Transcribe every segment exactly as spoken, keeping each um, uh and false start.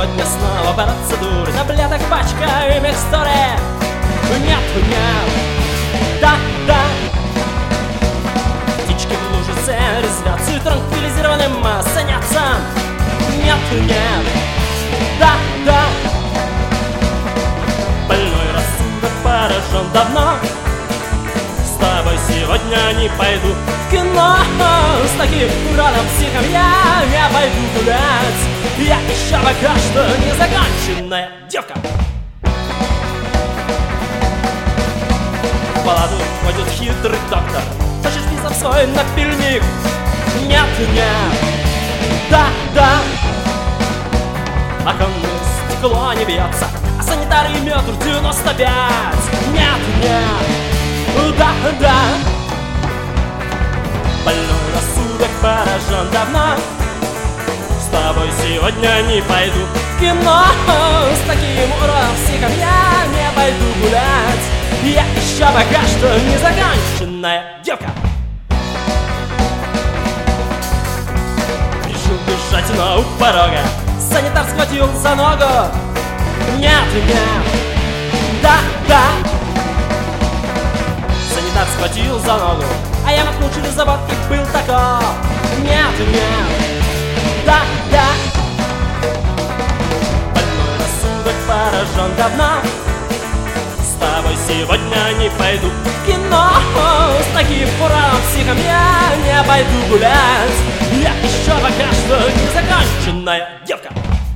Сегодня снова процедуры, таблеток пачка и микстуры. Нет, нет, да, да. Птички в лужице резвятся и транквилизированным санятся. Нет, нет, да, да. Больной рассудок поражен давно. С тобой сегодня не пойду в кино. С таким уроном психом я не пойду гулять. Я еще пока что незаконченная девка. В палату входит хитрый доктор. Хочешь визор свой напильник? Нет, нет, да, да. Оконное стекло не бьется, а санитары метр девяносто пять. Нет, нет, да, да. Больной рассудок поражен давно. С тобой сегодня не пойду в кино. С таким уроном психом я не пойду гулять. Я еще пока что незаконченная девка. Решил бежать, но у порога санитар схватил за ногу. Нет, нет, да, да. Санитар схватил за ногу, а я мотнул через забор и был таков. Нет, нет, да, да. Больной рассудок поражен давно. С тобой сегодня не пойду в кино. С таким уроном психом я не пойду гулять. Я еще пока что незаконченная девка.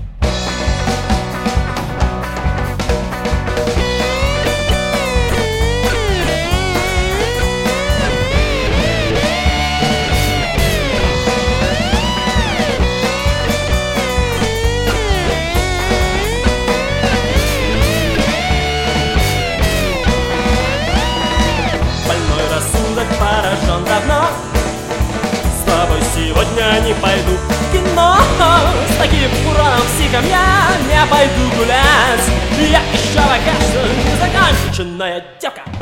Поражен давно. С тобой сегодня не пойду в кино. С таким уроном психом я не пойду гулять. Я еще пока что незаконченная девка.